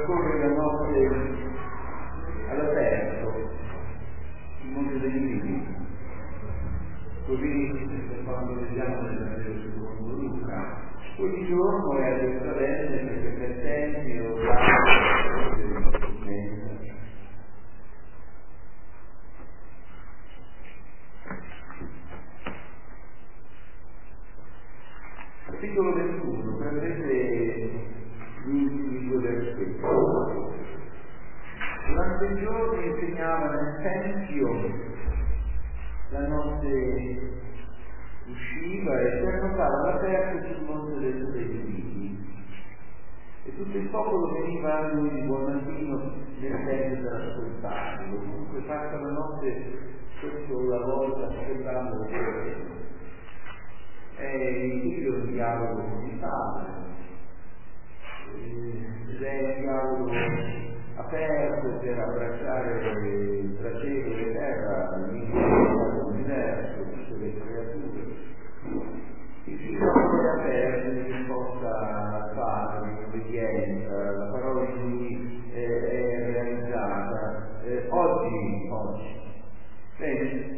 trascorre la notte all'aperto, il Monte dei Ulivi. Così quando leggiamo nel Vangelo secondo Luca, ogni giorno è a Gerusalemme perché per Tempio Capitolo 21, prendete gli ultimi due versetti. Durante il giorno insegnava nel Tempio, la notte usciva e si annotava all'aperto sul Monte dei Ulivi. E tutto il popolo veniva a lui di buon mattino nel Tempio per ascoltarlo. Comunque passa la notte sotto la volta ascoltando il Vangelo. È il figlio di dialogo con il padre, ed è un dialogo aperto per abbracciare tra cielo e terra l'universo, tutte le creature. Il figlio è aperto in risposta al padre, in obbedienza, la parola di lui è realizzata. Oggi. Bene.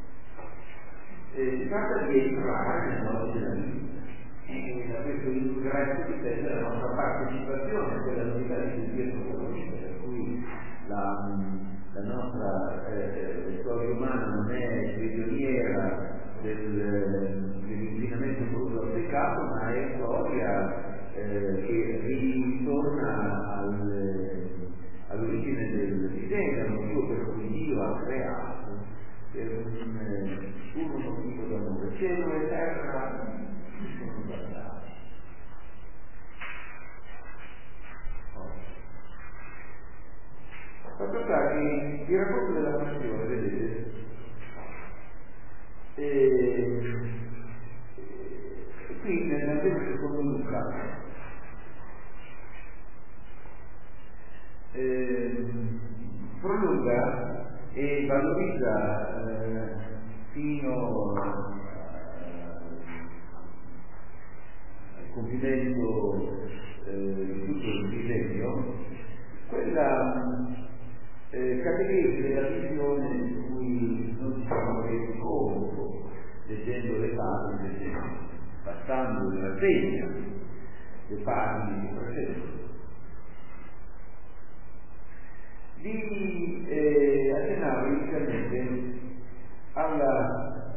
Si tratta di entrare nel mondo della vita e da questo ingresso dipende la nostra partecipazione a quella novità di Dio protagonista, per cui la nostra storia umana non è prigioniera dell'inquinamento voluto dal peccato, ma è storia che ritorna all'origine del disegno, al motivo per cui Dio ha creato, per un puro motivo d'amore. Cielo e terra sono guardati. Fatto sta che il racconto della passione, vedete, qui nel Vangelo secondo Luca prolunga e valorizza fino al compimento di tutto il disegno quella catechesi della visione di cui non ci siamo resi conto leggendo le pagine, passando in rassegna le pagine di processo, di accennare inizialmente alla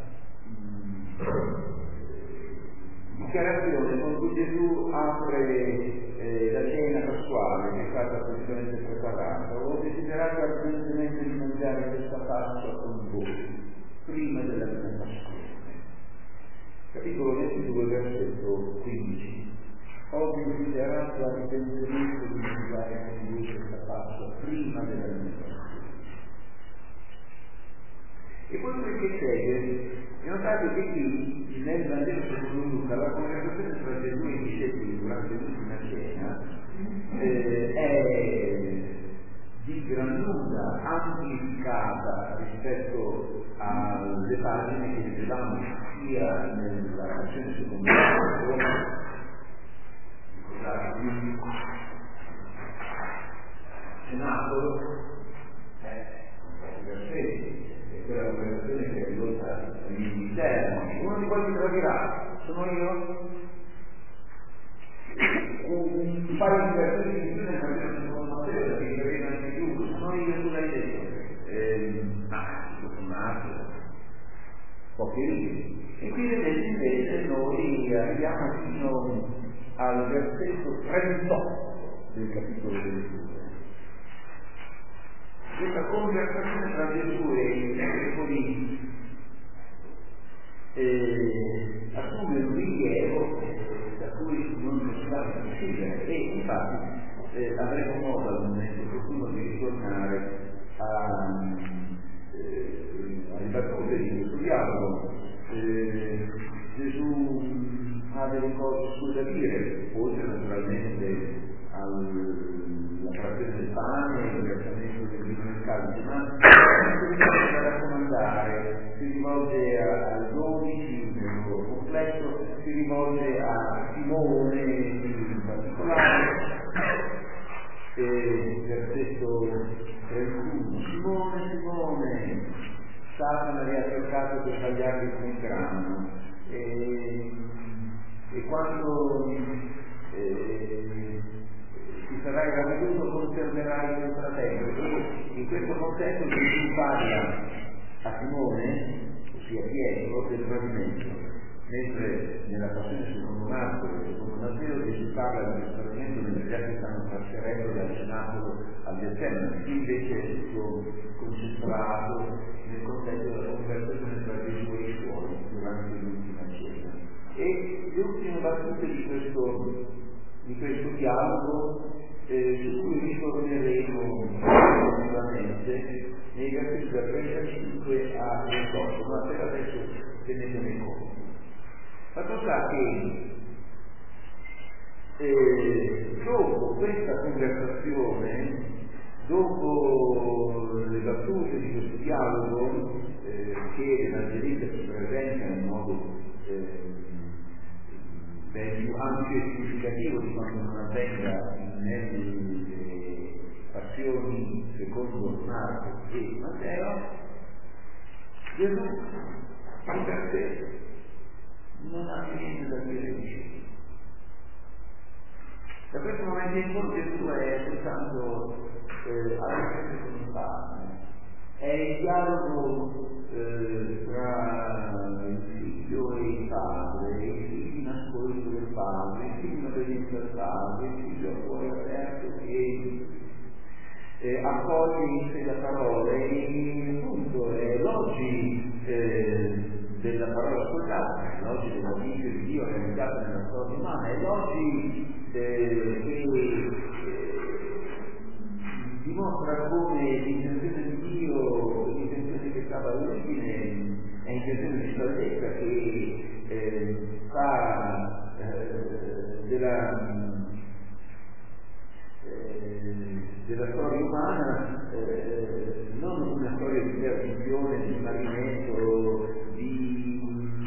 dichiarazione con cui Gesù apre la cena pasquale che è stata precisamente preparata. Ho desiderato ardentemente di mangiare questa Pasqua con voi prima della mia passione. Capitolo 22, versetto 15. Ho desiderato ardentemente di mangiare con voi questa Pasqua prima della mia passione. E poi quel che segue, notate che qui nel Vangelo secondo Luca la conversazione tra Gesù e i discepoli durante l'ultima cena è di gran lunga amplificata rispetto alle pagine che vedevamo sia nella versione secondo Luca, ricordate, cenacolo, versetti, quella conversazione che è rivolta agli interni. Uno di quali troverà? Sono io? Un paio di versetti di più nel Vangelo secondo Matteo, che capite anche più. Sono io, tu l'hai detto? Sono nato. Poche righe. E qui vedete invece noi arriviamo fino al versetto 38 del capitolo 22. Questa conversazione tra Gesù e i discepoli assume un rilievo da cui non possiamo uscire e infatti avremo modo al momento opportuno di ritornare alle battute di questo dialogo. Gesù ha delle cose sue da dire, oltre naturalmente alla frazione del pane e il versamento del vino nel calice, ma da raccomandare, si rivolge ai 12 nel loro complesso, si rivolge a Simone in particolare, Satana aveva cercato di tagliargli un grano, e quando ti sarai ravveduto conserverai il tuo fratello. E in questo contesto Gesù parla a Simone, ossia Pietro, del tradimento, mentre nella passione secondo Marco e secondo Matteo Gesù parla del tradimento mentre gli altri stanno trasferendo dal cenacolo al Getsemani. Qui invece è tutto concentrato nel contesto della conversazione tra Gesù e i suoi durante l'ultima cena. E le ultime battute di questo dialogo su cui ritorneremo successivamente nei versetti da 35 a 38, ma per adesso tenetene conto. Fatto sta che dopo questa conversazione, dopo le battute di questo dialogo che l'Evangelista si presenta in modo ben più ampio e significativo di quanto non avvenga nelle passioni secondo Marco e Matteo, Gesù in per sé non ha niente da dire di cielo. Da questo momento in poi Gesù è soltanto alla frente con il Padre, è il dialogo tra il figlio e il padre, il figlio in ascolto del padre, il figlio in obbedienza al padre, il figlio a cuore aperto che accoglie in sé la parola, e appunto è l'oggi della parola ascoltata, l'oggi della vita di Dio realizzata nella storia umana, è l'oggi che dimostra come l'intenzione di Dio, l'intenzione che stava all'origine, è intenzione di salvezza che fa della storia umana non una storia di perdizione, di smarrimento, di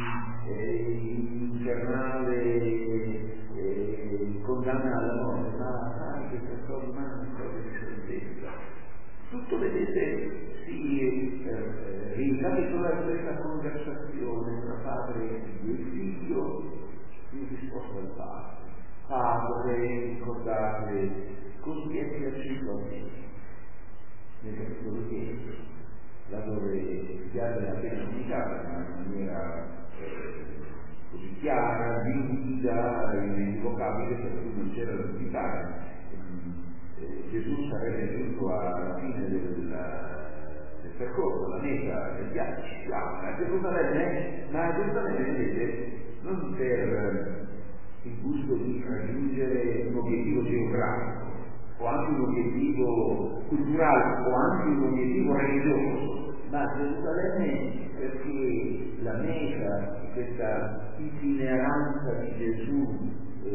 infernale condanna alla morte, ma anche questa storia umana è una storia di salvezza. Tutto, vedete, si ricapitola questa conversazione tra padre e figlio in risposta al padre. Padre, ricordate, così è piaciuto a me. Nel capitolo 10, laddove il dialogo è appena comunicato in maniera così chiara, limpida, inequivocabile, per cui non c'era da dubitare. Gesù sarebbe giunto alla fine del percorso, alla meta del viaggio, a Gerusalemme, ma a Gerusalemme, vedete, non per il gusto di raggiungere un obiettivo geografico, o anche un obiettivo culturale, o anche un obiettivo religioso, ma a Gerusalemme perché la meta di questa itineranza di Gesù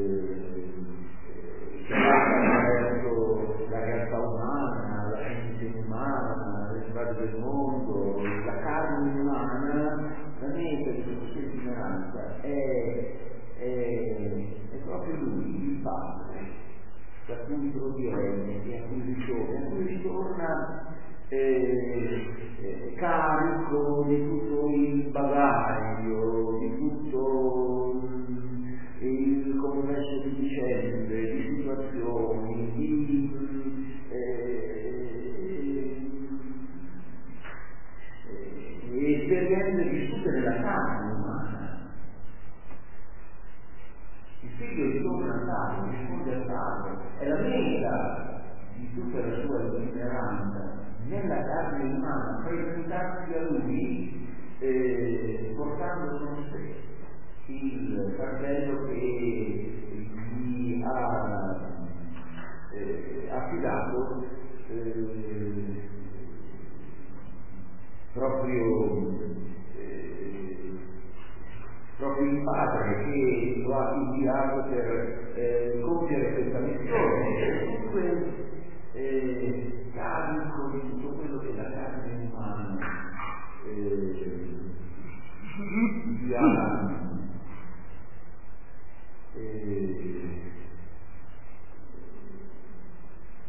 che passa attraverso la realtà umana, la scienza umana, le strade del mondo, la carne umana, la meta di questa itineranza è proprio lui, il Padre, da cui proviene e a cui ritorna carico di tutto il bagaglio, di tutto il complesso di vicende, di situazioni, di esperienze vissute nella carne umana. Il figlio ritorna al Padre, risponde al Padre, è la meta di tutta la sua itineranza nella carne umana, presentarsi a lui portando con sé il fardello che gli ha affidato proprio il Padre, che lo ha inviato per compiere questa missione. Dunque carico di tutto quello che la carne umana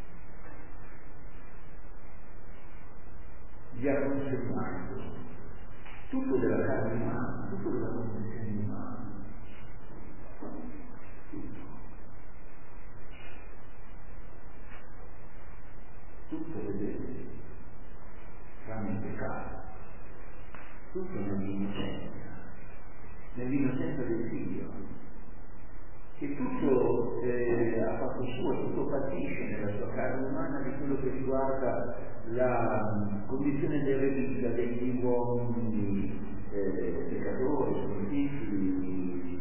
gli ha consegnato. tutto della carne umana, tutto della condizione umana, tutto vedete, tranne il peccato, tutto nell'innocenza del figlio, che tutto ha fatto suo, tutto patisce nella sua carne umana di quello che riguarda la condizione della vita degli uomini peccatori, sconfitti,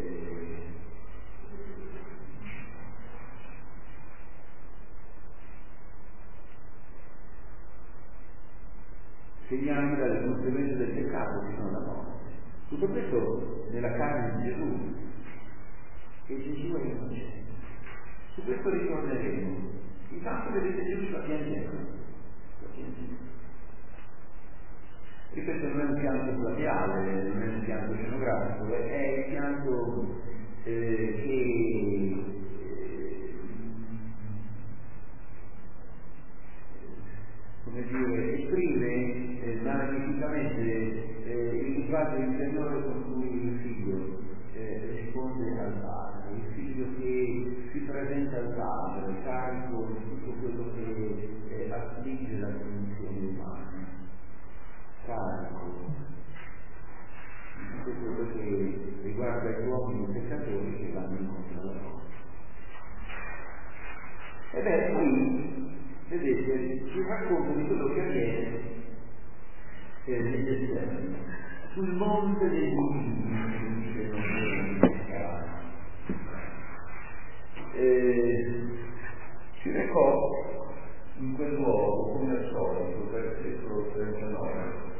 segnati dalle conseguenze del peccato che sono la morte. Tutto questo nella carne di Gesù, e Gesù è innocente. Su questo ritorneremo. Intanto vedete Gesù sta piangendo. E questo non è un pianto plateale, non è un pianto scenografico, è il pianto che come dire, esprime magnificamente il linguaggio interiore con cui il figlio risponde al padre, il figlio che si presenta al padre, carico di tutto quello che affligge la condizione umana, carico di tutto quello che riguarda gli uomini peccatori che vanno incontro alla morte. E qui vedete, ci racconta di quello che avviene negli esterni, sul monte degli uomini che non sono si recò in quel luogo come al solito, versetto 39,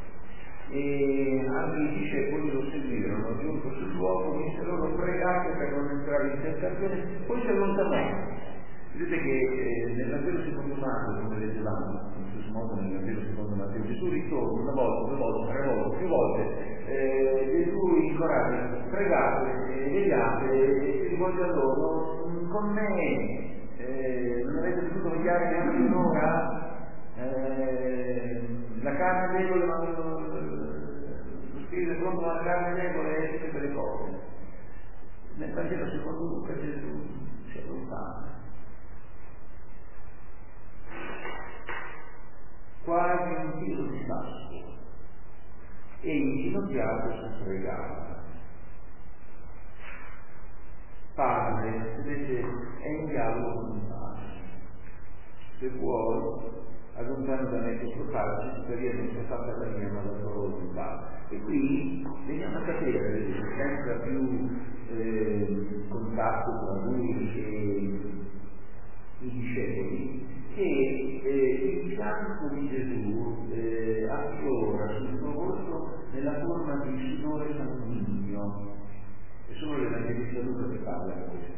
e anche i discepoli lo seguirono. Giunto sul luogo disse loro: pregate per non entrare in tentazione. Poi si allontanò. Vedete che nel Vangelo secondo Matteo, come leggevamo, in stesso modo nel Vangelo secondo Matteo, Gesù ritorna una volta, due volte, tre volte, più volte. Gesù incoraggia: pregate, vegliate, e si rivolge a loro: con me non avete potuto vegliare neanche un'ora? La carne è debole, ma lo spirito è pronto, ma la carne è debole, e tutte quelle cose. Nel Vangelo secondo Luca Gesù si allontana, quasi un filo di passo, e inginocchiato si pregava: Padre, vedete, è in dialogo con il Padre. Se vuoi, allontano da me questo calcio, tuttavia non sia fatta la mia, ma la tua volontà. E qui veniamo a sapere, vedete, senza più contatto tra lui e i discepoli, che il pianto di Gesù affiora sul suo volto nella forma di sudore sanguigno. È solo l'Evangelista Luca che parla di questo,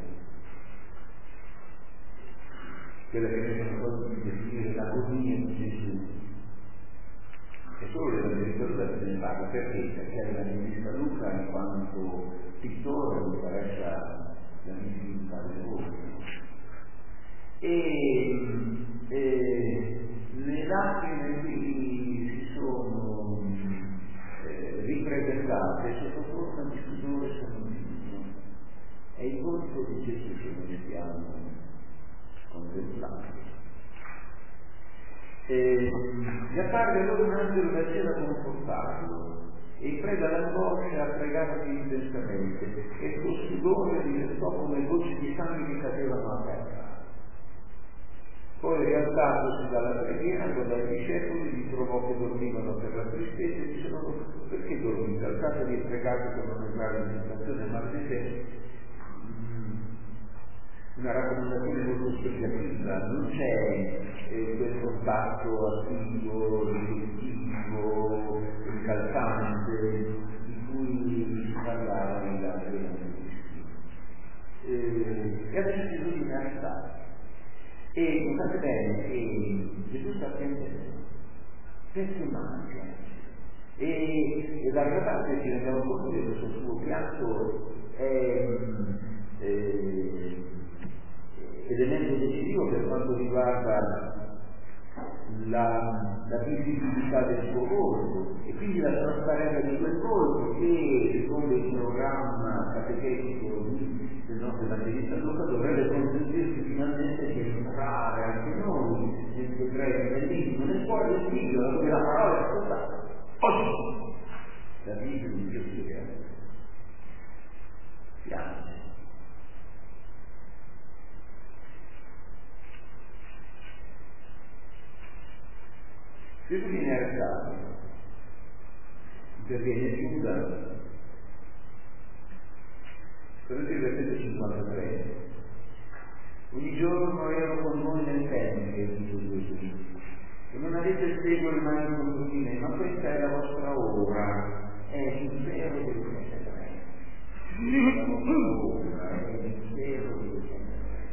quella che noi siamo stati di definire l'agonia di Gesù. È solo l'Evangelista Luca che ne parla. Perché? Perché l'Evangelista Luca, in quanto pittore, gli interessa la visibilità del volto. E le lacrime qui si sono ripresentate sotto forma di sudore sanguigno. È il volto di Gesù che noi abbiamo contemplato. Gli apparve loro un angelo da cielo a confortarlo, e preda l'angoscia a pregare intensamente, e il suo sudore diventò come gocce di sangue che cadevano a terra. Poi, rialzatosi dalla preghiera, guardò i discepoli, li trovò che dormivano per la tristezza, e disse loro: perché dormite? Alzatevi e pregate per non entrare in tentazione. Ma vedete, una raccomandazione molto specialista, non c'è quel contatto attivo, ripetitivo, incalzante di cui si parlava negli altri evangelisti. E adesso Gesù viene arrestato. E notate bene che Gesù sta piangendo, perché mangia. E d'altra parte ci rendiamo conto che questo suo pianto è elemento decisivo per quanto riguarda la visibilità del suo volto e quindi la trasparenza di quel volto che, secondo il programma catechetico del nostro evangelista Luca, dovrebbe consentirci finalmente di entrare anche noi nel segreto dell'intimo, nel cuore del Figlio, dove la parola è ascoltata. Oggi la vita di Dio si realizza. Piange. Gesù viene arrestato, interviene Giuda. Vedete il versetto 53. Ogni giorno ero con voi nel tempio, che dice Gesù, e non avete il seguo le mani contro di me, ma questa è la vostra ora, è il vero che vi scenderete. La vostra ora è il vero che vi scenderete.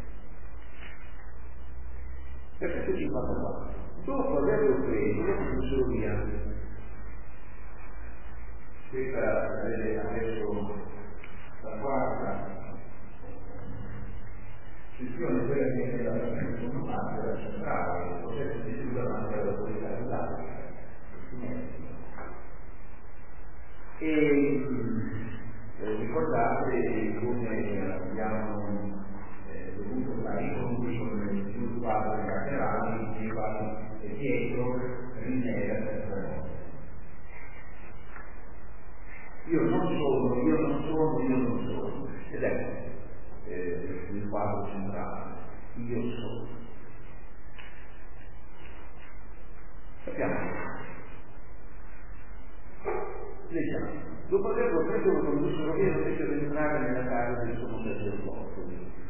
Versetto 54. Dopo averlo preso, lo condussero via. Questa è adesso la quarta sessione, quella che è la seconda parte della centrale, il processo di Giuda davanti all'autorità dell'Africa. E ricordate come abbiamo dovuto fare i conti con il sviluppato dei cattedrali, nei quali Pietro rinnega questa cosa. Io non sono. Ed ecco il quadro centrale. Io sono. Sappiamo. Leggiamo. Dopo averlo preso lo condussero via e lo fecero entrare nella casa del sommo sacerdote.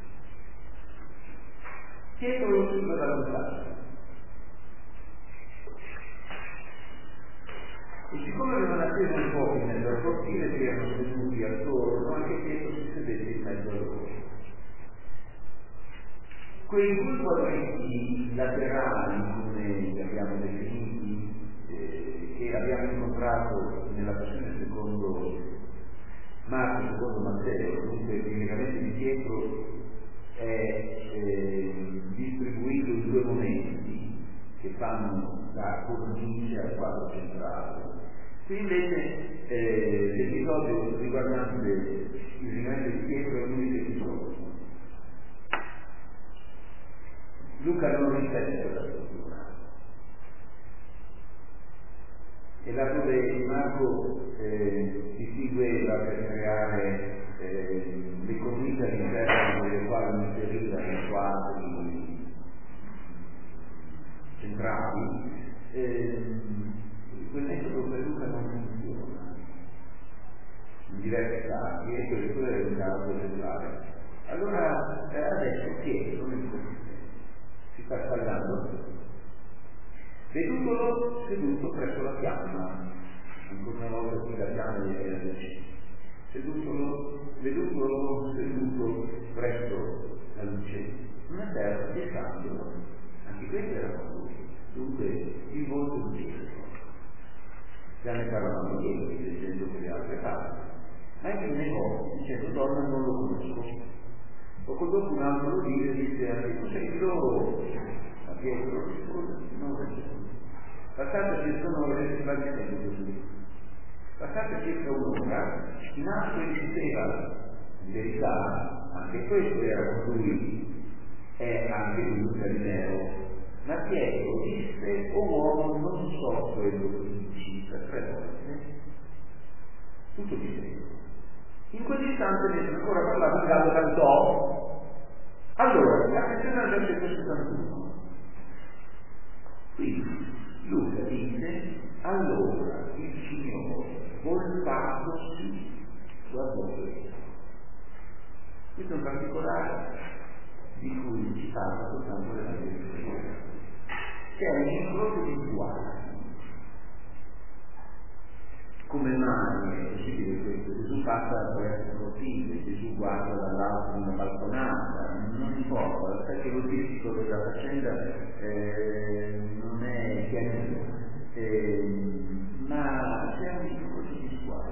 Pietro lo seguiva dalla casa. E siccome avevano acceso un fuoco in mezzo al cortile, si erano seduti attorno, anche Pietro si sedette in mezzo a loro. Quei due quadretti laterali, come abbiamo definiti, che abbiamo incontrato nella passione secondo Marco, secondo Matteo, dunque il legamento di Pietro è distribuito in due momenti che fanno da cornice al quadro centrale. Qui invece l'episodio riguardante il legamento di Pietro è un unico episodio. Luca non ripete quella struttura. E laddove Marco distingueva per creare le cornici all'interno delle quali inserire i quadri centrali, quel metodo per Luca non funziona in diversi casi, e questo è un caso esemplare. Allora adesso Pietro si sta scaldando, vedutolo seduto presso la fiamma, ancora una volta qui la fiamma è la vedutolo seduto presso la luce, una terra pescando, anche questo era con lui, dunque il volto di Pietro. Già ne parlavamo ieri, leggendo quelle altre parti, ma anche ne negò dicendo: donna, non lo conosco. Poco dopo un altro lo vide e disse: anche tu sei di loro. Ma Pietro rispose: non lo so. Passate circa un'ora e si va dicendo così. Passate circa un'ora, in alto e diceva: in verità, anche questo era con lui, è anche lui Galileo. Ma Pietro disse: o uomo, non so quello che dici, per 3 volte. Tutto diceva. In quell'istante mentre ancora parlava, il gallo cantò. Allora, attenzione al versetto 61. Quindi Luca dice: allora il Signore, voltatosi, guardò questo. Questo è un particolare di cui ci parla soltanto l'Evangelista, che è un incrocio visuale. Come mai è possibile questo? Gesù passa attraverso il cortile, Gesù guarda dall'alto di una balconata, non importa, l'aspetto logistico della faccenda non è chiaro, ma c'è un incrocio visuale.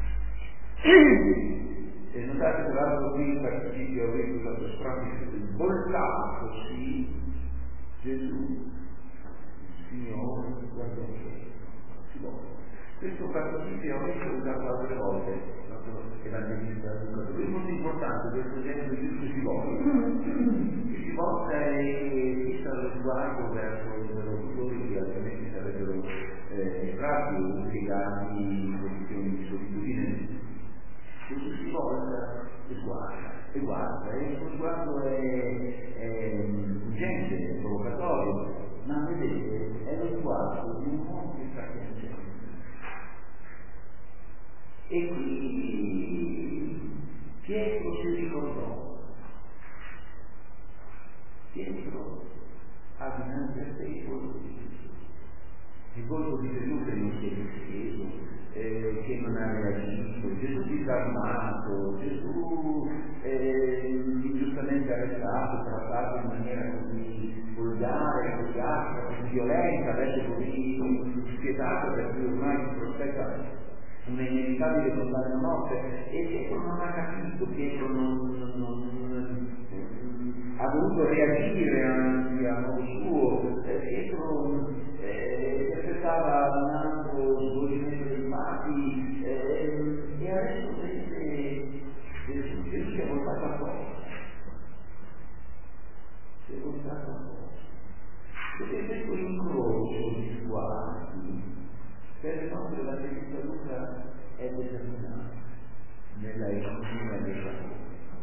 E notate che l'altro qui il participio auriculo voltatosi Gesù Signore, guarda si vuole. Questo participio ho usato altre volte, il nostro evangelista Luca. È molto importante questo esempio di giusto si vuole. Si volta e fissa lo sguardo verso i interlocutori che altrimenti sarebbero distratti o impiegati in condizioni di solitudine. Gesù si volta e guarda, e il suo sguardo è urgente, è provocatorio, ma vedete, è lo sguardo di un uomo che sta crescendo. E qui Pietro si ricordò. Pietro ha dinanzi a sé il volto di Gesù che non si è difeso, che non ha reagito, Gesù disarmato, Gesù ingiustamente arrestato, trattato in maniera così volgare, così aspra, così violenta, adesso così spietata, per cui ormai si prospetta una inevitabile condanna a morte. E Pietro non ha capito, Pietro non ha dovuto reagire anche a modo suo. Pietro aspettava un altro svolgimento dei fatti e adesso vede Gesù si è voltato a poco. Si è voltato a poco. Perché questo incrocio di sguardi per il nostro evangelista Luca è determinato nella economia del lavoro.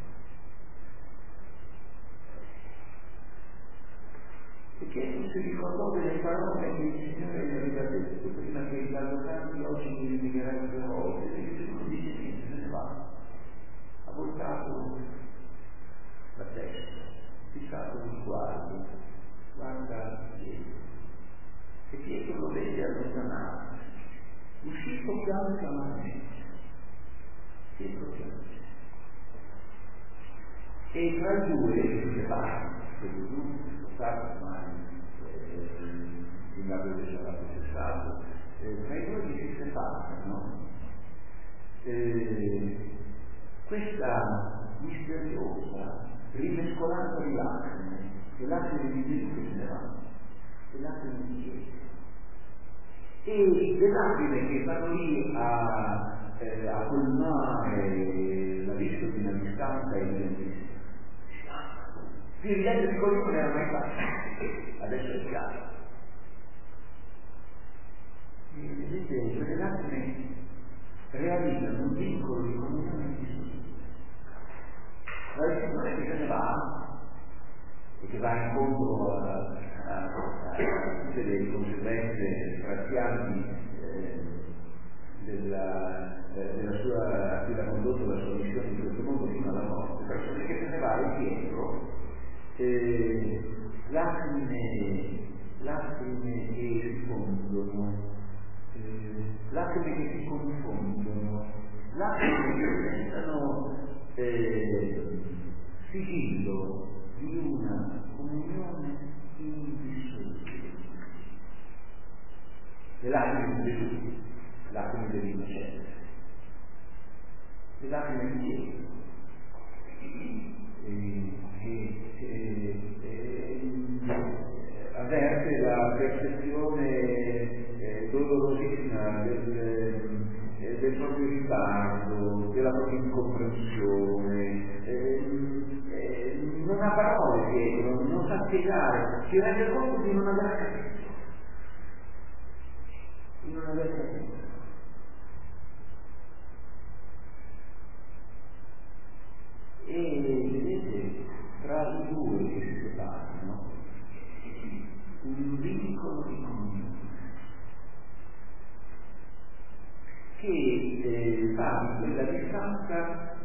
Perché non si ricordò delle parole che il Signore gli aveva detto prima che il Gallocanti oggi mi rinnegherai 2 volte, e Gesù non dice niente, se ne va. Ha voltato la testa, fissato lo sguardo, guarda Pietro. E Pietro lo vede allontanarsi, uscito piantamamente. Pietro piange. E tra i due si separano, perché Gesù stato ormai in la dove sarà processato, tra i due si separano. Questa misteriosa rimescolanza di lacrime, le lacrime di Gesù che se ne vanno, le lacrime di Gesù, e le lacrime che vanno lì a colmare la vista di una distanza evidentissima. Più evidente di quello che non era mai fatto, adesso è chiaro. Vedete, quelle lacrime realizzano un vincolo di comunione di Gesù. La decisione che se ne va e che va incontro a tutte le conseguenze strazianti della sua, a cui l'ha condotto la sua missione in questo mondo fino alla morte, perché che se ne va è Pietro, lacrime che rifondono, lacrime che si confondono, lacrime che diventano sigillo di una comunione indissolubile. Le lacrime di Gesù, lacrime dell'innocenza, le lacrime di Pietro, avverte la percezione dolorosissima del proprio ritardo, della propria incomprensione, non ha parole Pietro, non sa spiegare, si rende conto di non aver capito, di non aver capito. E vedete, tra i due che si separano, un vincolo di comunione che fa di quella distanza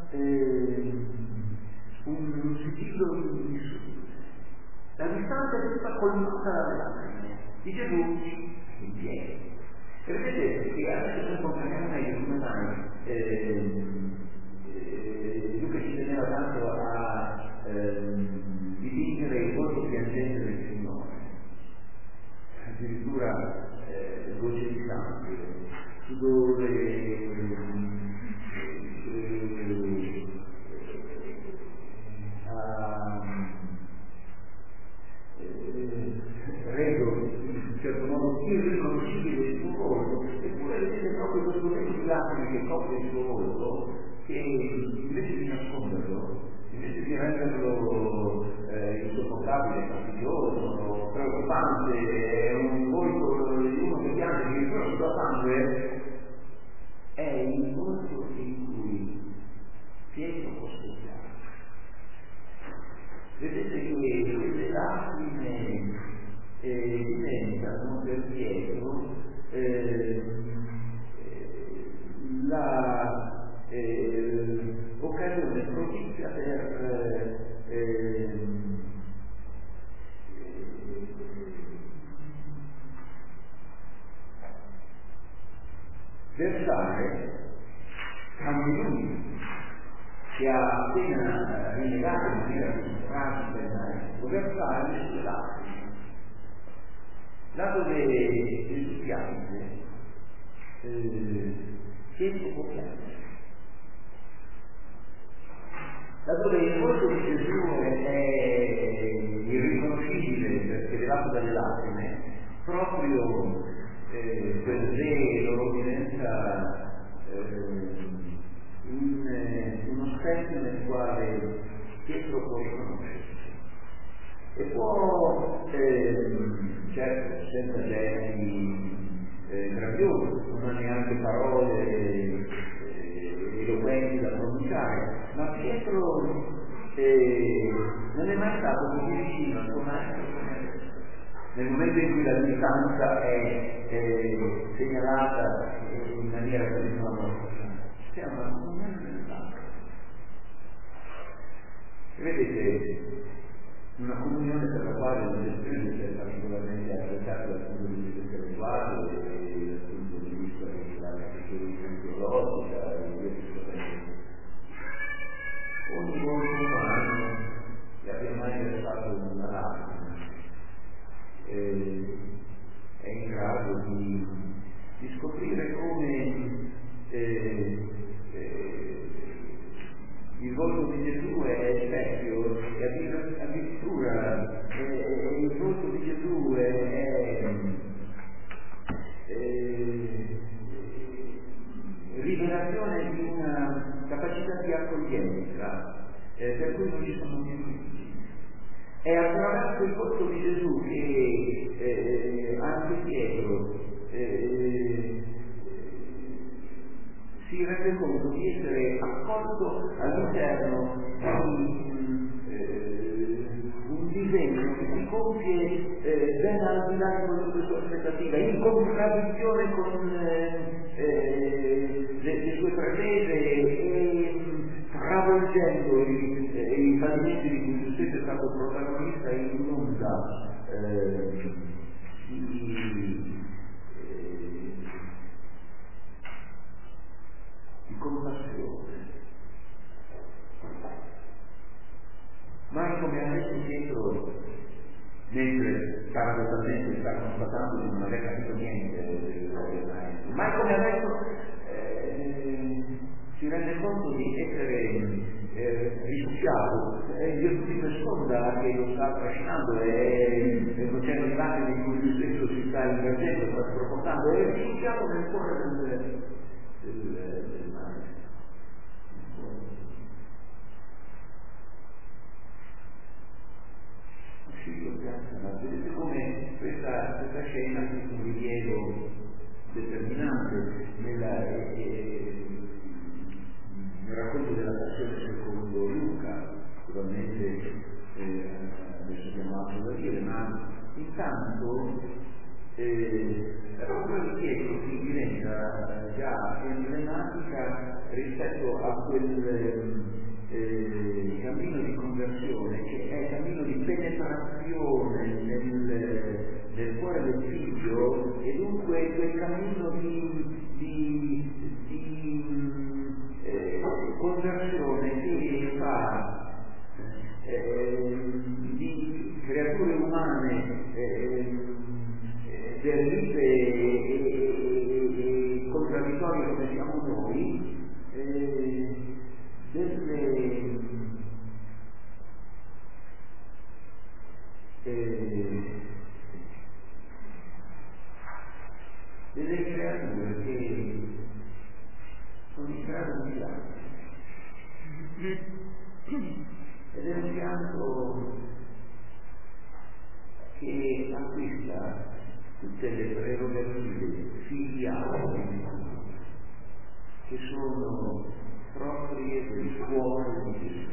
un sigillo indissolubile. La distanza è tutta colmata dalle lacrime di Gesù in piedi. E vedete che adesso noi comprendiamo meglio come mai Luca ci teneva tanto a dipingere il volto piangente del Signore, addirittura voce di sangue, sudore, reso in un certo modo irriconoscibile il suo volto, eppure vedete proprio questo velo di lacrime che copre il suo volto, che invece di nasconderlo, invece di renderlo insopportabile, fastidioso, preoccupante, è un volto di uno che piange, che ricorda sua sangue, è il volto in cui Pietro può scoppiare. Vedete che quelle lacrime diventano per Pietro l'occasione propizia per versare a lui che ha appena rinnegato in maniera così tragica il maestro, versare le sue lacrime. Là dove Gesù piange, Pietro può piangere. Là dove il volto di Gesù è irriconoscibile perché velato dalle lacrime, proprio quel velo diventa uno specchio nel quale Pietro può riconoscersi e può, certo, senza gesti grandiosi, non ha neanche parole eloquenti da pronunciare, ma Pietro non è mai stato così vicino al suo maestro come adesso. Nel momento in cui la distanza è segnalata in maniera così famosa, siamo al momento dell'altro. Vedete, una comunione per la quale non è più particolarmente apprezzata dal punto di vista intellettuale, dal punto di vista della cultura teologica, ogni volto umano che abbia mai versato una lacrima è in grado di scoprire come il volto di Gesù è specchio e addirittura il volto di Gesù è rivelazione di una capacità di accoglienza per cui non ci sono più limiti. È attraverso il volto di Gesù che anche Pietro si rende conto di essere accolto all'interno di un disegno che si compie ben al di là di quello delle sue aspettative, in contraddizione con le sue pretese e travolgendo i fallimenti di cui tu stesso è stato protagonista in un'onda di compassione. Mai come adesso Pietro, mentre paradossalmente sta constatando di non aver capito niente del maestro, mai come adesso si rende conto di essere risucchiato, Gesù si nasconda che lo sta trascinando e l'oceano di lacrime in cui lui stesso si sta immergendo, sta sprofondando, è risucchiato nel cuore del maestro. Ma vedete come questa scena è un rilievo determinante nel racconto della passione secondo Luca, naturalmente adesso abbiamo altro da dire, ma intanto proprio di Pietro si diventa già emblematica rispetto a quel cammino di conversione che è cammino di penetrazione nel cuore del figlio e dunque quel cammino di conversione che fa di creature umane derrite e contraddittorie come siamo noi delle creature che sono in grado di piangere. Ed è un pianto che acquista tutte le prerogative filiali che sono proprie del cuore di Gesù.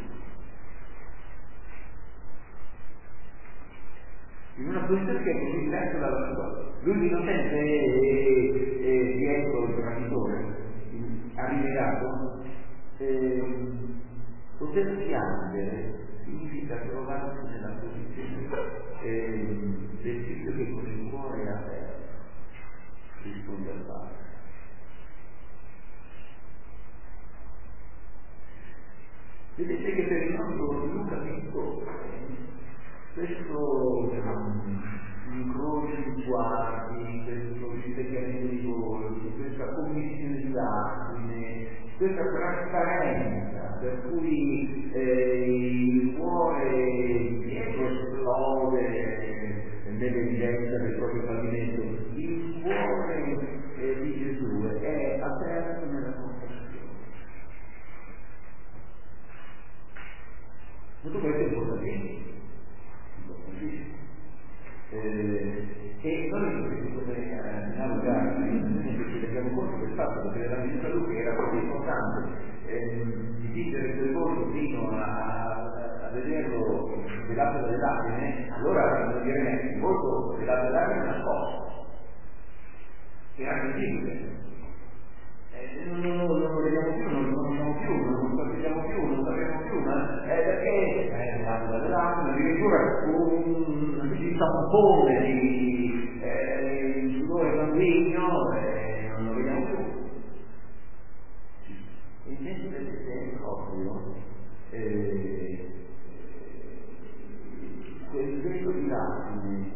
In una posizione che è così diversa dalla sua. Lui l'innocente e Pietro il traditore, ha rivelato, poter piangere significa trovarsi nella posizione del figlio che con il cuore aperto risponde al Padre. Vedete che per il nostro Luca piccolo questo incrocio di sguardi, questo rispecchiamento di volti, questa commissione di lacrime, questa trasparenza per cui il cuore Pietro esplode nell'evidenza del proprio fallimento, il cuore di Gesù è aperto nella compassione. Tutto questo è importantissimo. E noi come ci rendiamo conto del fatto che nella visita a Luca era così importante dipingere quel volto fino a vederlo velato dalle lacrime, allora non dire il volto velato dalle lacrime è nascosto, era visibile. Non lo vediamo più, non lo conosciamo più, non lo sappiamo più, non lo sappiamo più, ma perché è dalle lacrime, addirittura si tampone di sudore sanguigno e non lo vediamo più. Il senso è proprio quel velo di lacrime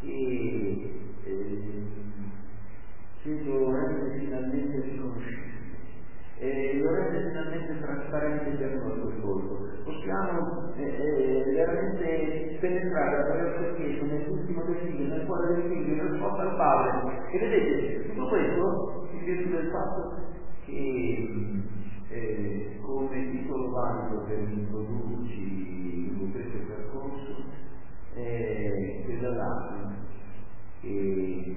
che lo rende finalmente riconoscibile e lo rende finalmente trasparente per noi quel volto. Possiamo veramente penetrare attraverso il Chiesa nell'ultimo del figlio, nel cuore del figlio, in risposta al Padre. E vedete, tutto questo in virtù del fatto che come titolo valido per introdurci in questo percorso è quella lacrima che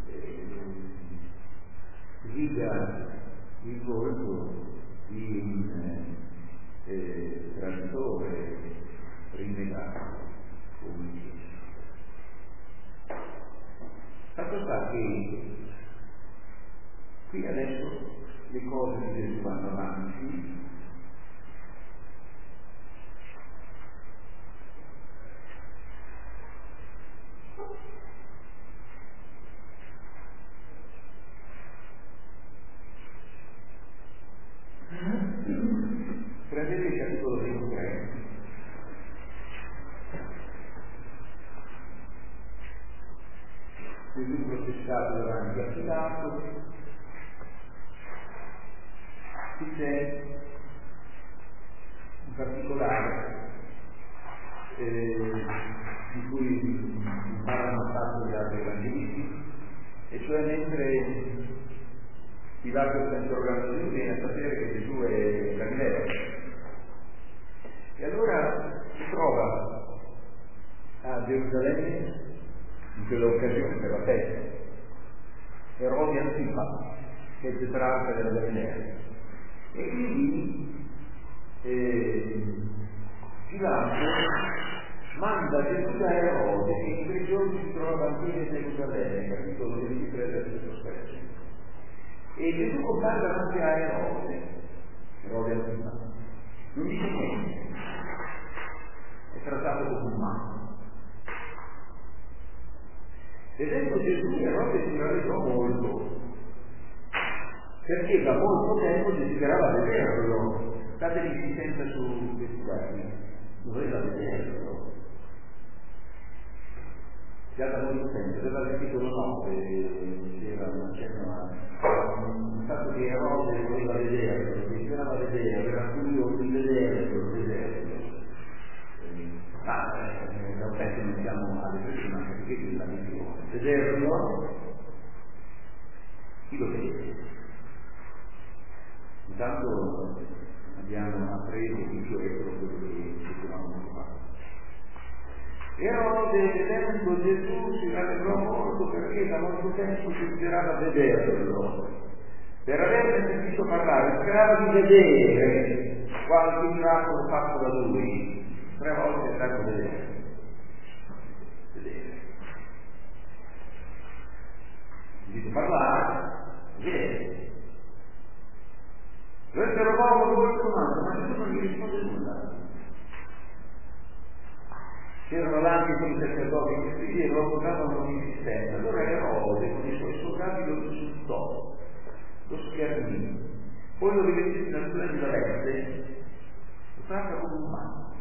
riga il volto di un traditore rinnegato come Gesù. Fatto sta che qui adesso le cose di Gesù vanno avanti. Prendete il capitolo 23. Gesù processato davanti a Pilato. Qui c'è in particolare di cui parlano tanto gli altri evangelisti, e cioè mentre Pilato sta interrogando Gesù viene a sapere che Gesù è Galileo. E allora si trova a Gerusalemme in quell'occasione per la festa Erode Antipa, che è il tetrarca della Galilea, e quindi Pilato manda Gesù da Erode, che in quei giorni si trova a Gerusalemme, capitolo 23 versetto 7. E Gesù compare davanti a Erode Antipa, non dice niente, è trattato come un matto. Vedendo Gesù, Erode si rallegrò molto, perché da molto tempo desiderava vederlo. State l'insistenza su questi dati, doveva vederlo. Già da molto tempo, già dal capitolo 9 c'era un accenno al fatto che Erode voleva vederlo, desiderava vederlo, era curioso di vederlo. Da un pezzo non siamo alle persone, perché la missione vederlo Chi lo vede? Intanto abbiamo appreso che Dio è proprio quello che dovevamo fare. Erode, vedendo Gesù, si rallegrò molto perché da molto tempo si sperava vederlo. Per averne sentito parlare, sperava di vedere qualche miracolo fatto da lui. 3 volte è stato vedere. Sentito parlare, vedere. Lo interrogò con molto domande, ma nessuno non gli risponde nulla. C'erano davanti i sacerdoti che scrivi e lo portavano con insistenza. Allora Erode con i suoi soldati lo insultò, lo schernì, poi lo rivestì in una splendida veste, lo tratta come un umano,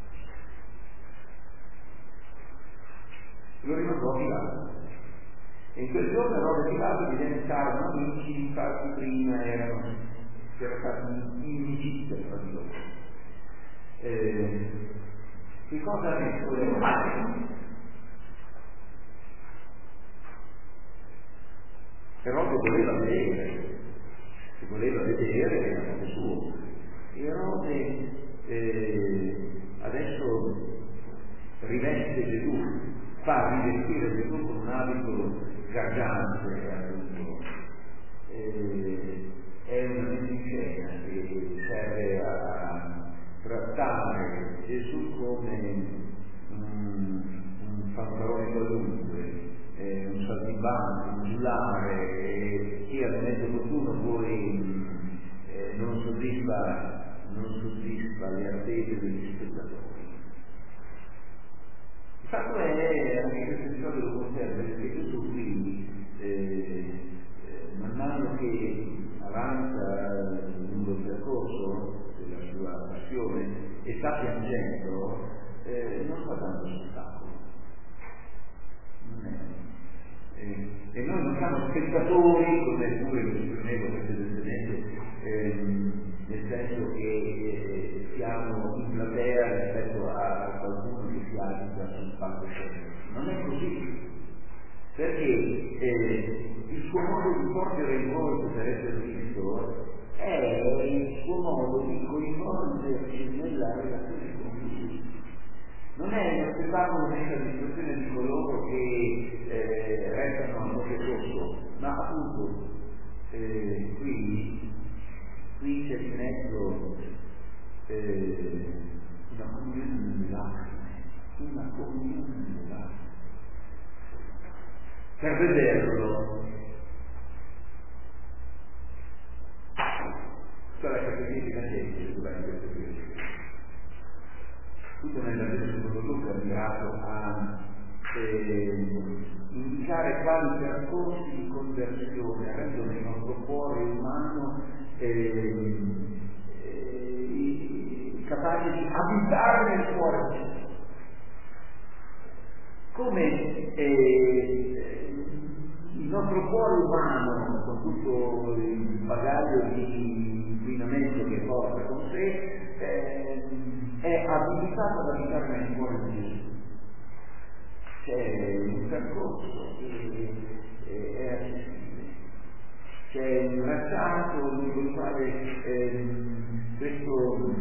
lo rimandò a Pilato. E in quel giorno Erode e Pilato diventarono amici, infatti prima erano stati inimicizia tra di loro. Che cosa ne voleva fare? Erode voleva vedere, se voleva vedere era stato suo. Erode adesso riveste Gesù, fa rivestire Gesù con un abito gargiante, appunto. È una medicina che serve a trattare Gesù come un pantalone qualunque, un saltimbanco, un giullare, che al momento opportuno poi non soddisfa le attese degli spettatori. Il fatto è, anche questo episodio lo conserva, perché Gesù qui, man mano che avanza lungo il percorso della sua passione e sta piangendo, non sta dando spettacolo. E noi non siamo spettatori, come pure lo esprimevo precedentemente, nel senso che siamo in platea rispetto a qualcuno che si agita sul palcoscenico. Non è così, perché il suo modo di porgere il volto per essere visto è il suo modo di coinvolgerci nella relazione con lui. Non è uno spettacolo nella discussione di coloro che restano a poco rosso, ma appunto qui c'è di mezzo una comunione nelle lacrime, per vederlo. Qual è la significa gente durante questo periodo? Tutto nel Vangelo secondo Luca è mirato a indicare quali percorsi di conversione rendono il nostro cuore umano capace di abitare nel cuore di Gesù. Come il nostro cuore umano, con tutto il bagaglio di inquinamento che porta con sé, è abilitato ad abitare nel cuore di Gesù. C'è un percorso che è accessibile, c'è un tracciato lungo il quale questo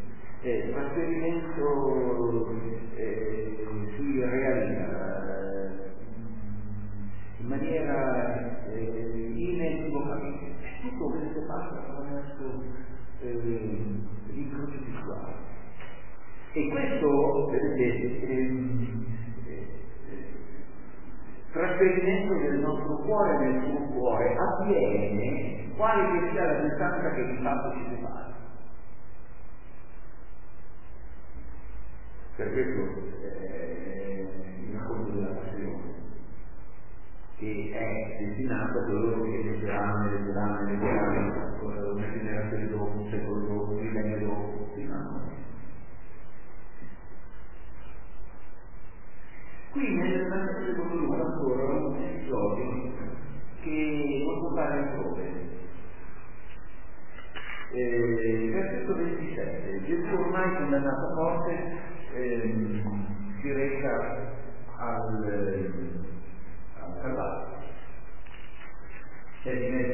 trasferimento si realizza in maniera inequivocabile. Tutto questo passa attraverso l'incrocio di sguardo. E questo, vedete, trasferimento del nostro cuore nel suo cuore avviene quale che sia la distanza che di fatto ci separa. Per questo il racconto della passione, che è destinato a coloro che leggeranno una generazione dopo, un secolo dopo, un millennio dopo, fino a noi. Qui nel Vangelo secondo Luca ancora un episodio che non può fare altrove. Versetto 27. Gesù ormai condannato a morte si reca al Calvario. C'è di mezzo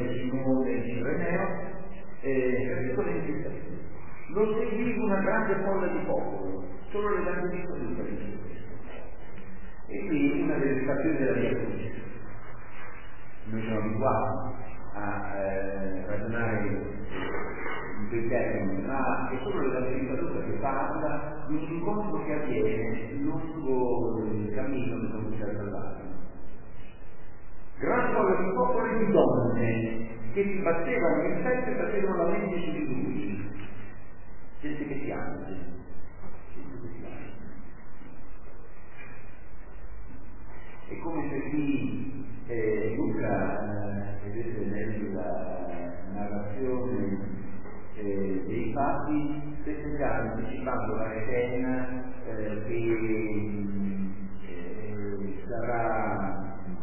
grande folla di popolo, solo l'Evangelista Luca dice questo. E qui una delle stazioni della Via Crucis. Noi siamo abituati a ragionare in quei termini, ma è solo l'Evangelista Luca che parla di un incontro che avviene lungo il cammino del Consiglio Salvato. Gran folla di popolo e di donne che si battevano in festa e facevano la mente su di lui. Gente che piange. È come se qui Luca, vedete nella narrazione dei fatti, stesse già anticipando la scena che sarà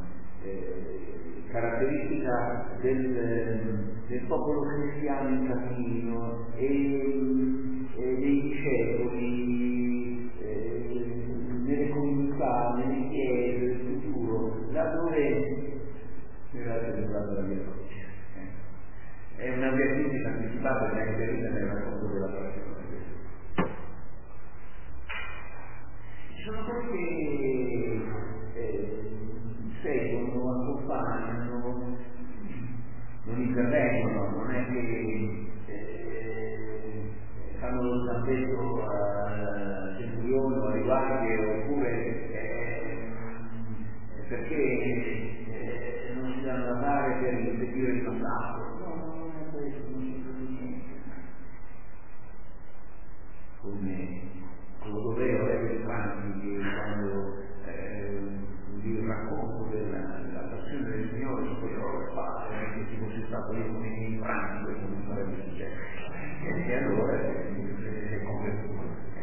caratteristica del popolo cristiano in cammino e dei discepoli nelle comunità, nelle chiese del futuro, laddove era celebrata la Via Crucis. È una vertigine anticipata che è inserita nel racconto della passione. Ci sono quelli che seguono, accompagnano, non intervengono, non è che fanno lo zampetto al centurione o alle guardie, oppure perché non si danno da fare per impedire il passato. No, non è questo, non si può niente. Come lo doveva avere Franchi, che quando il racconto della passione del Signore su quello che fa, che ci fosse stato io come in Franchi, questo non sarebbe successo. E allora è convertito.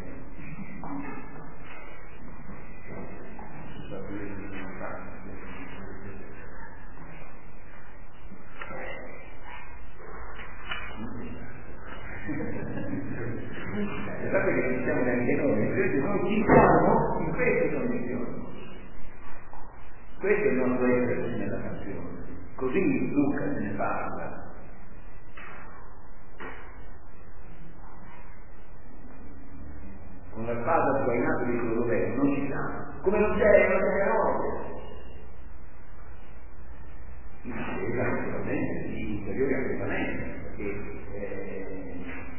Sapete che ci siamo neanche noi ci siamo in queste condizioni. Questo è il nostro essere nella passione. Così Luca se ne parla. Con la spada sguainata di Clodoveo non ci siamo. Come non c'è Erode. Si spiega naturalmente di ulteriori accrescimenti, perché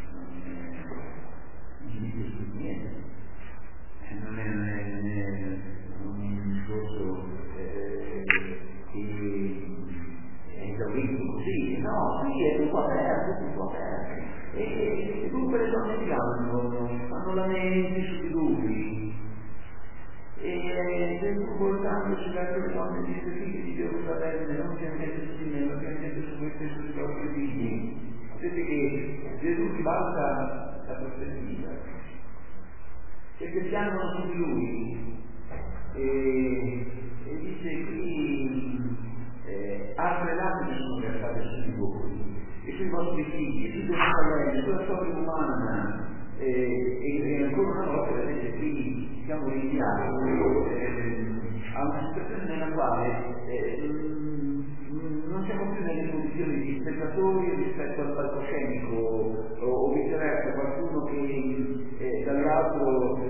non dice su niente. Non è un discorso che è esaurito così, no, qui è tutto aperto, e dunque le donne fanno lamenti su di lui, e voltandosi verso le donne dice: figli di Gerusalemme, non piangete su di me, non piangete su voi stessi, sui vostri figli. Vedete che Gesù ribalta la prospettiva, perché piangono su di lui e dice: qui altre lacrime sono versate su di voi e sui vostri figli, su Gerusalemme, sulla storia umana, e ancora una volta vedete qui siamo rinviati a una situazione nella quale non siamo più nelle condizioni di spettatori rispetto al palcoscenico o viceversa, qualcuno che dall'altro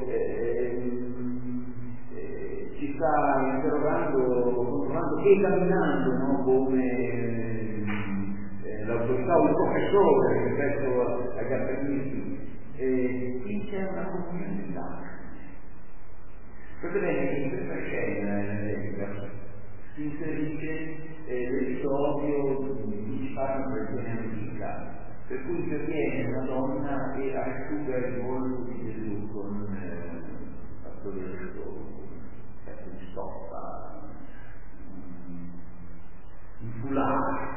ci sta interrogando, controllando, esaminando, no? Come l'autorità o il professore rispetto agli apprendisti. Qui c'è una comunità. Vedete che in questa scena si inserisce l'episodio di Spagna per antica, per cui interviene una donna e asciuga il volto di Gesù con un fazzoletto, pezzo di stoffa, un foulard.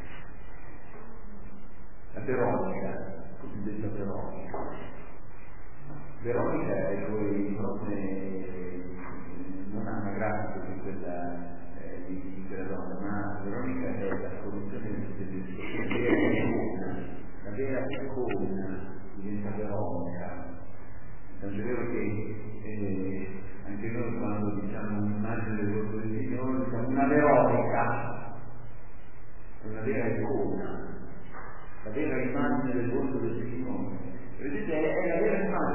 La Veronica, cosiddetta Veronica. Veronica è poi non anagrafico di quella donna, ma Veronica è la soluzione la vera icona diventa Veronica. Tanto è vero che anche noi quando diciamo un'immagine del volto del Signore diciamo una Veronica, è una vera icona, la vera immagine del volto del Signore. Vedete, è la vera immagine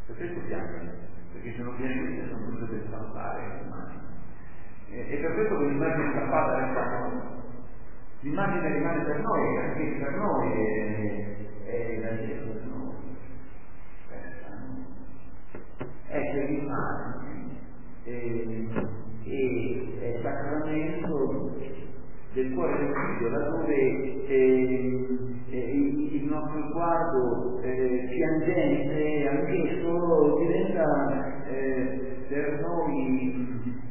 Per questo piangono, perché se non piangono sono tutte per stampare le immagini. E per questo che l'immagine stampata resta a noi. L'immagine rimane per noi, anche per noi è la Gesù per noi. Ecco l'immagine è il sacramento del cuore del Figlio, laddove il nostro sguardo piangente anch'esso diventa per noi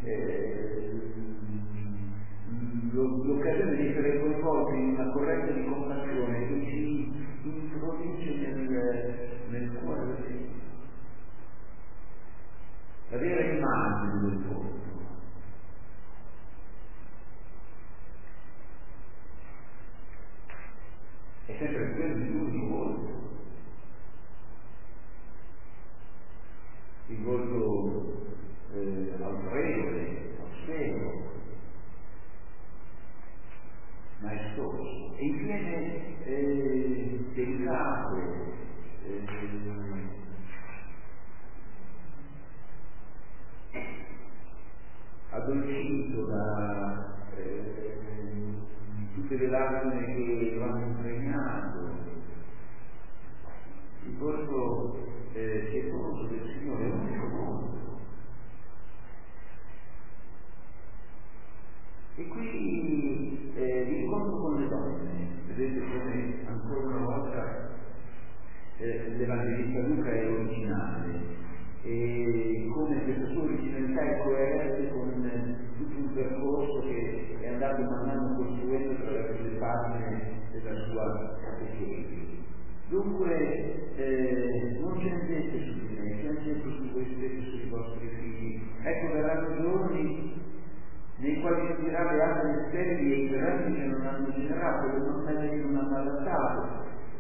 l'occasione di essere coinvolti in una corrente di compassione che ci introduce nel cuore del Figlio. La vera immagine del volto è sempre quello di l'unico volto, il volto autorevole, austero, maestoso e infine delicato, addolcito da tutte le lacrime che lo hanno impregnato. Il volto pietoso del Signore è l'unico volto. E qui l'incontro con le donne, vedete come ancora una volta l'Evangelista Luca è originale e come questa sua originalità è coerente con tutto un percorso che è andato man mano costruendo attraverso le pagine della sua catechesi. Dunque non cendete su di me, cendete su voi stessi, sui vostri figli. Ecco, verranno giorni nei quali si dirà le altre sterili e i terreni che non hanno generato, le donne che non hanno allattato.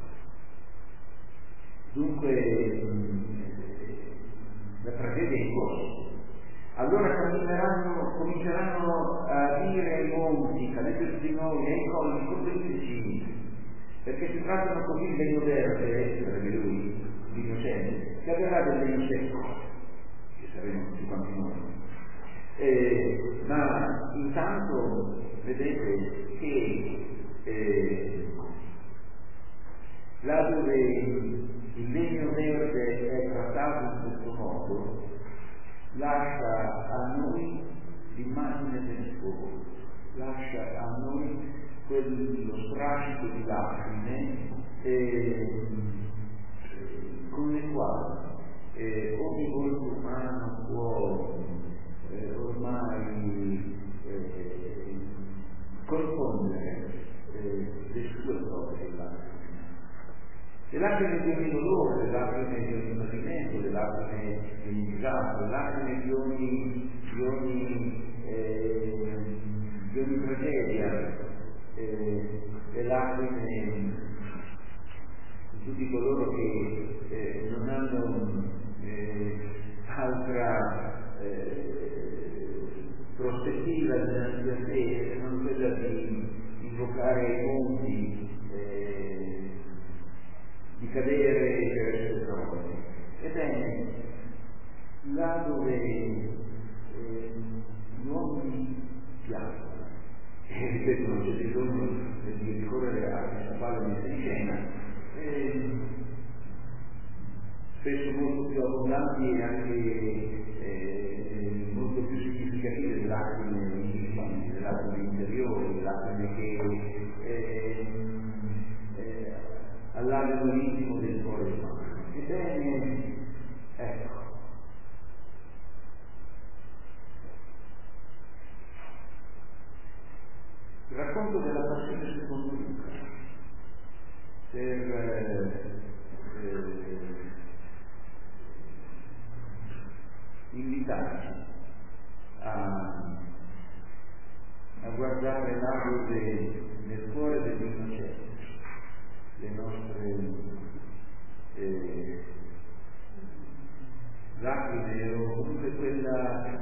Dunque la tragedia è in corso. Allora cominceranno a dire ai monti, cadete su di noi, ai colli, copriteci, perché si trattano così il legno verde, sarebbe lui, l'innocente, che avverrà del legno secco, che saremo tutti quanti noi. Ma intanto vedete che là dove il legno verde è trattato in questo modo, lascia a noi l'immagine del fuoco, lascia a noi quello strascico di lacrime con le quali ogni volto umano può ormai confondere le sue proprie lacrime. Le lacrime di ogni dolore, le lacrime di ogni tradimento, le lacrime di ogni disastro, le lacrime di ogni tragedia, le lacrime di tutti coloro che non hanno altra prospettiva dinanzi a sé se non quella di invocare i monti, di cadere per essere trovati. Ebbene, là dove gli uomini piangono, e ripeto, non c'è bisogno di ricorrere a questa palla messa in scena, spesso molto più abbondanti e anche molto più significative delle lacrime intime, delle lacrime interiori, delle lacrime che allargano l'intimo del cuore umano. Ebbene, ecco, il racconto della passione secondo Luca per invitarci a guardare là dove nel cuore dell'innocente le nostre lacrime o comunque quella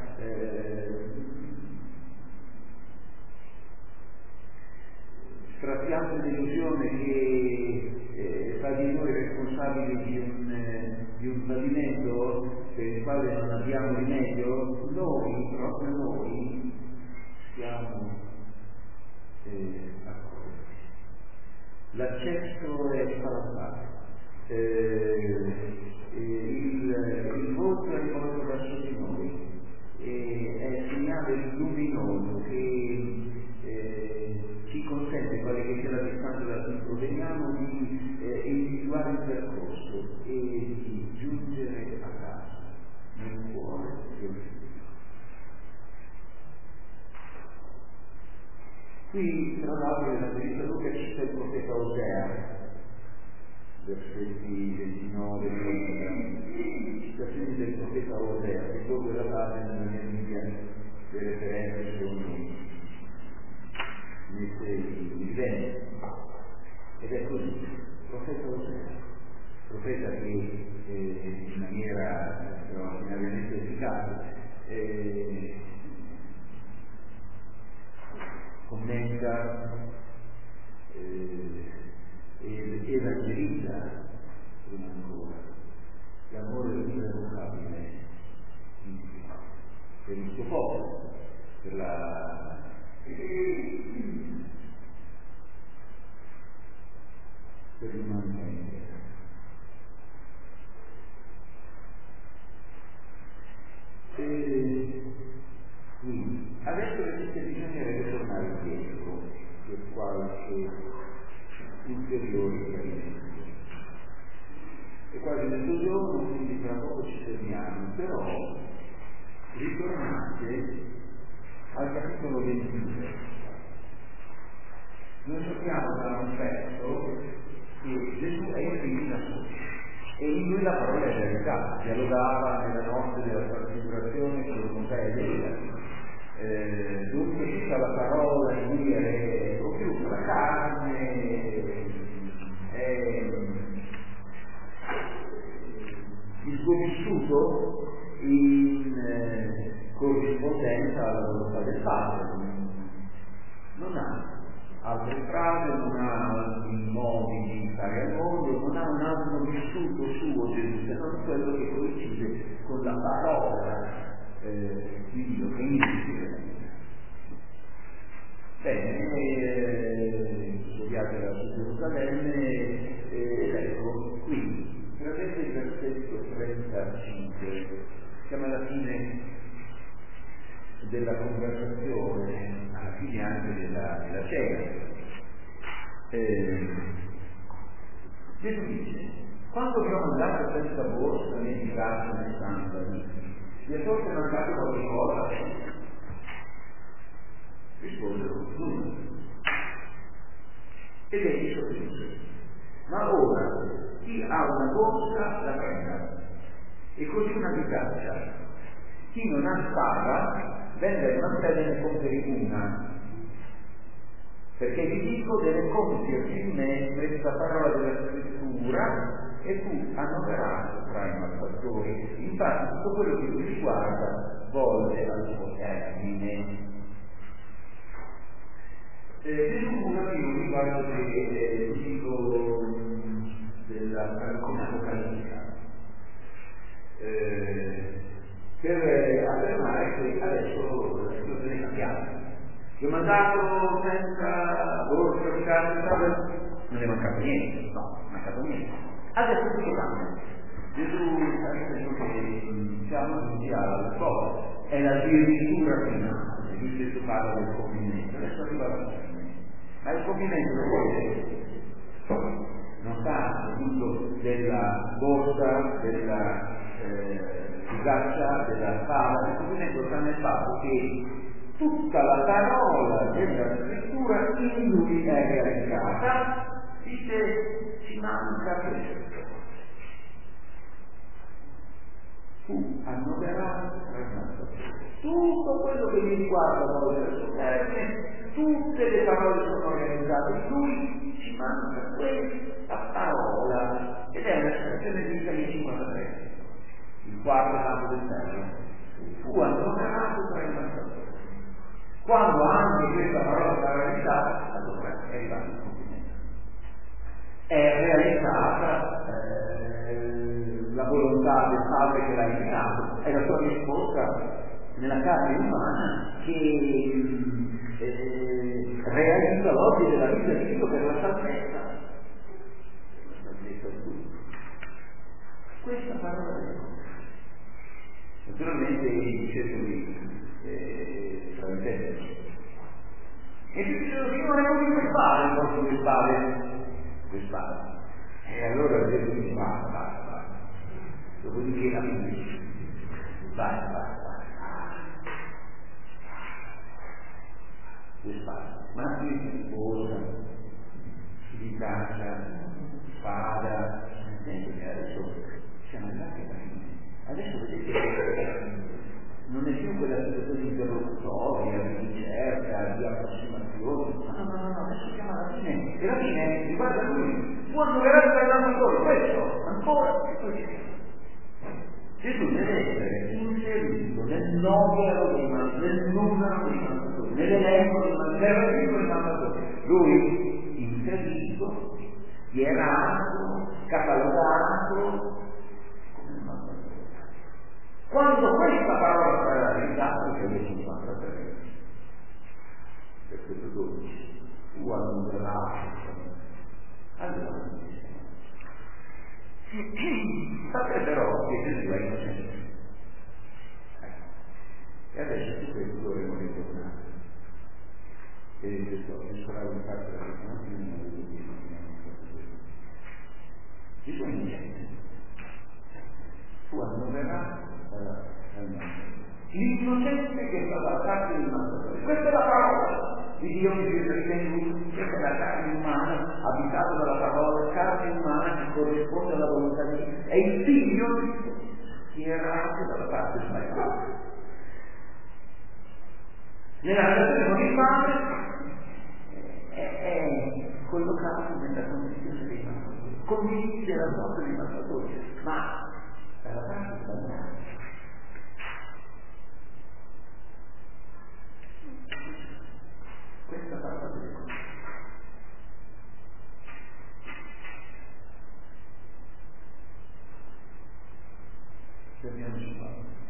straziante delusione che fa di noi responsabili di un tradimento per il quale non abbiamo rimedio, noi, proprio noi, siamo accorti. L'accesso è spalancare, il volto è rivolto verso di noi, è il segnale luminoso che ci consente, quale che sia la distanza da cui proveniamo, di individuare il percorso e di giungere a casa nel cuore del Figlio. Qui, tra l'altro, nella Evangelista Luca cita il profeta Osea, versetti 29 e 30, citazioni del profeta Osea, che dove la base nella mia Bibbia le referenze sono messe in vento. Ed è così, il profeta Osea, profeta che in maniera straordinariamente efficace commenta e evangelizza prima ancora l'amore irrevocabile di Dio per il suo popolo, per l'umanità intera. Quindi adesso bisognerebbe tornare indietro per qualche ulteriore chiarimento. È quasi mezzogiorno, quindi tra poco ci fermiamo, però ritornate al capitolo 22. Noi sappiamo da un pezzo che Gesù è il figlio da solo e in lui la parola è verità, dialogava nella notte della trasfigurazione con Mosè ed Elia. Dunque tutta la parola in lui è proprio la carne, il suo vissuto in corrispondenza alla volontà del Padre. Non ha altre frasi, non ha altri modi di stare al mondo, non ha un altro vissuto suo Gesù, se non quello che coincide con la parola di Dio che inizia la vita. Bene, questo viaggio era su Gerusalemme ed ecco qui, prendete il versetto 35, siamo alla fine della conversazione, alla fine anche della cena. Gesù dice: quando vi ho mandato questa borsa né di casa né sangue, vi è forse mancato qualche cosa? Risposero: nulla. Ed egli soggiunse: ma ora chi ha una borsa la prenda, e così una di caccia. Chi non ha spada vende il mantello e ne compri una, perché vi dico deve compiersi in me questa parola della scrittura, e fu annoverato tra i malfattori. Infatti tutto quello che lui riguarda volge al suo termine. Gesù un attimo riguardo del ciclo della canzone apocalittica, per affermare che adesso la situazione è cambiata. Ti ho mandato senza borsa di casa, non è mancato niente, no, è mancato niente. Adesso tutto cambia. Gesù ha detto che siamo giunti alla scuola, è la addirittura finale. Lui stesso parla del compimento, adesso arriva la fine. Ma il compimento non sta tutto della borsa, della ghiaccia, della spada, il compimento sta nel fatto che tutta la parola della scrittura in lui è realizzata. Dice: ci manca questo. Fu annoverato tra i malfattori. Tutto quello che mi riguarda volge al suo termine, tutte le parole sono organizzate in lui, ci manca questa parola, ed è una citazione di Isaia 53, il quarto lato del cielo. Fu annoverato tra i malfattori. Quando anche questa parola sarà realizzata, allora è arrivato il compimento. È realizzata la volontà del Padre che l'ha inviato, è la sua risposta nella carne umana che realizza l'ordine della vita di Dio per la salvezza. Questa parola è naturalmente i discepoli fraintendono. E tutti dicono: io non è come quel padre, il vostro quel padre. E allora Gesù dice: basta. Dopodiché la finisce. Basta. Ma qui sposa, si ricaccia, spada, adesso siamo arrivati alla fine. Adesso vedete che non è più quella situazione interrogatoria, di ricerca, di approssimazione. No, adesso siamo alla fine. E la fine riguarda lui. Può annoverare ancora questo, ancora, e poi c'è. Gesù deve essere inserito nel numero dei mandatori, nell'elenco dei mandatori. Lui inserito, ierato, catalogato come mandatore. Quando questa parola sarà realizzata, che è 53, versetto 12, tu annullerai. Allora sapete però che Gesù è innocente. E adesso su questo dovremo ritornare. E questo sarà un fatto della Gesù è innocente. Tu annullerai l'innocente che sta dalla parte del mandatore. Questa è la parola di Dio che si riferiva in lui, questa è la carne umana, abitata dalla parola, carne umana che corrisponde alla volontà di Dio. È il figlio che era anche dalla parte sbagliata. Nella relazione con il padre è collocato nella condizione dei mandatori, condivide la sorte dei mandatori, ma dalla parte sbagliata. Questa parola delle cose. Fermiamoci qua.